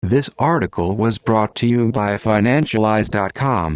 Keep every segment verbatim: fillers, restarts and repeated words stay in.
This article was brought to you by Financialize dot com.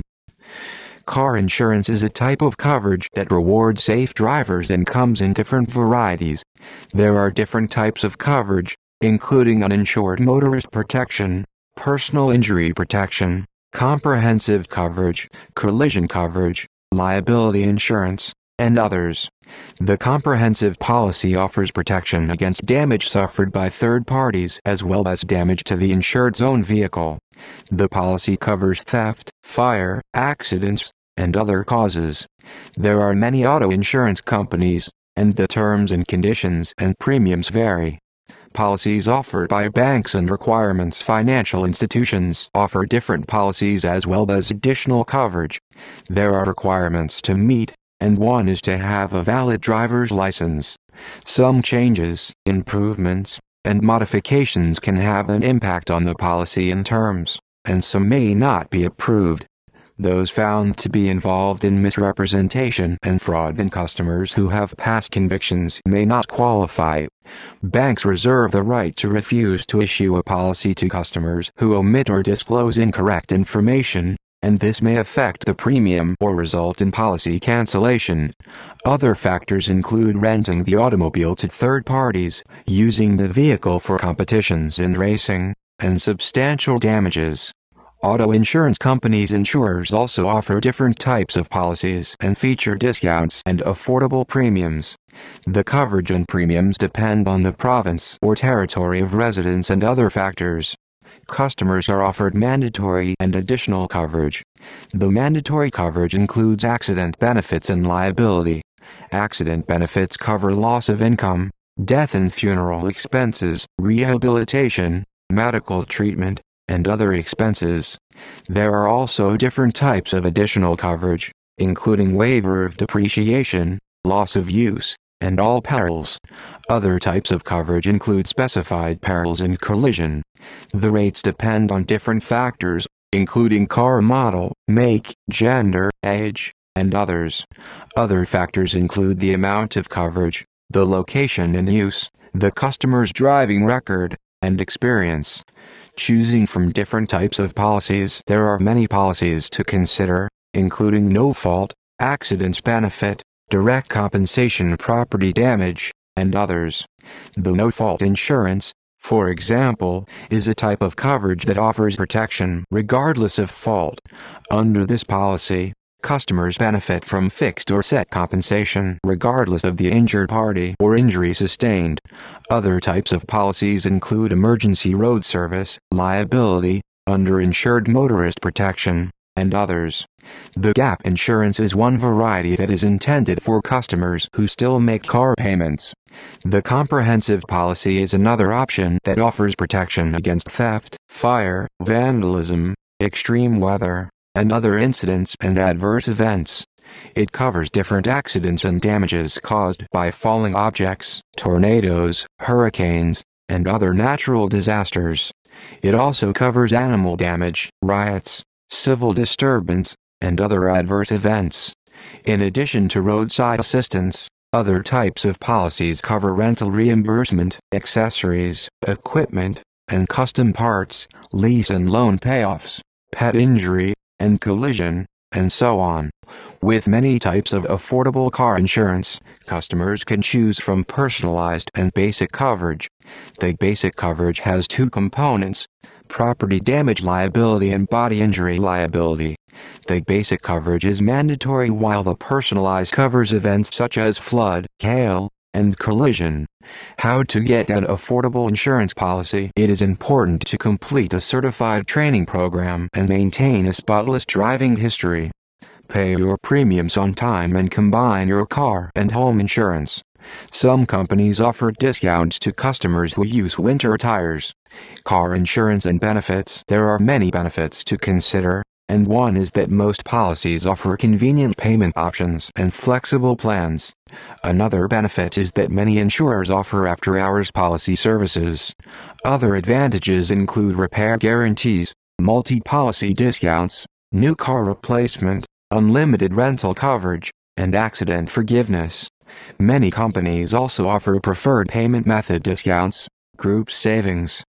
Car insurance is a type of coverage that rewards safe drivers and comes in different varieties. There are different types of coverage, including uninsured motorist protection, personal injury protection, comprehensive coverage, collision coverage, liability insurance, and others. The comprehensive policy offers protection against damage suffered by third parties as well as damage to the insured's own vehicle. The policy covers theft, fire, accidents, and other causes. There are many auto insurance companies, and the terms and conditions and premiums vary. Policies offered by banks and requirements financial institutions offer different policies as well as additional coverage. There are requirements to meet, and one is to have a valid driver's license. Some changes, improvements, and modifications can have an impact on the policy and terms, and some may not be approved. Those found to be involved in misrepresentation and fraud and customers who have past convictions may not qualify. Banks reserve the right to refuse to issue a policy to customers who omit or disclose incorrect information, and this may affect the premium or result in policy cancellation. Other factors include renting the automobile to third parties, using the vehicle for competitions in racing, and substantial damages. Auto insurance companies' insurers also offer different types of policies and feature discounts and affordable premiums. The coverage and premiums depend on the province or territory of residence and other factors. Customers are offered mandatory and additional coverage. The mandatory coverage includes accident benefits and liability. Accident benefits cover loss of income, death and funeral expenses, rehabilitation, medical treatment, and other expenses. There are also different types of additional coverage, including waiver of depreciation, loss of use, and all perils. Other types of coverage include specified perils and collision. The rates depend on different factors, including car model, make, gender, age, and others. Other factors include the amount of coverage, the location and use, the customer's driving record, and experience. Choosing from different types of policies, there are many policies to consider, including no-fault, accidents benefit, direct compensation property damage, and others. The no-fault insurance, for example, is a type of coverage that offers protection regardless of fault. Under this policy, customers benefit from fixed or set compensation regardless of the injured party or injury sustained. Other types of policies include emergency road service, liability, underinsured motorist protection, and others. The gap insurance is one variety that is intended for customers who still make car payments. The comprehensive policy is another option that offers protection against theft, fire, vandalism, extreme weather, and other incidents and adverse events. It covers different accidents and damages caused by falling objects, tornadoes, hurricanes, and other natural disasters. It also covers animal damage, riots, civil disturbance, and other adverse events. In addition to roadside assistance, other types of policies cover rental reimbursement, accessories, equipment, and custom parts, lease and loan payoffs, pet injury, and collision, and so on. With many types of affordable car insurance, customers can choose from personalized and basic coverage. The basic coverage has two components: property damage liability and body injury liability. The basic coverage is mandatory while the personalized covers events such as flood, hail, and collision. How to get an affordable insurance policy? It is important to complete a certified training program and maintain a spotless driving history. Pay your premiums on time and combine your car and home insurance. Some companies offer discounts to customers who use winter tires. Car insurance and benefits. There are many benefits to consider, and one is that most policies offer convenient payment options and flexible plans. Another benefit is that many insurers offer after-hours policy services. Other advantages include repair guarantees, multi-policy discounts, new car replacement, unlimited rental coverage, and accident forgiveness. Many companies also offer preferred payment method discounts, group savings,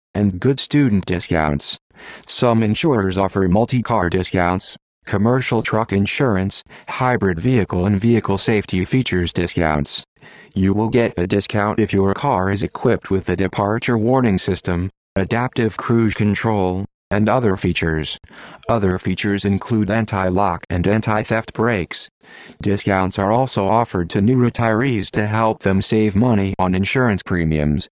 and good student discounts. Some insurers offer multi-car discounts, commercial truck insurance, hybrid vehicle and vehicle safety features discounts. You will get a discount if your car is equipped with a departure warning system, adaptive cruise control, and other features. Other features include anti-lock and anti-theft brakes. Discounts are also offered to new retirees to help them save money on insurance premiums.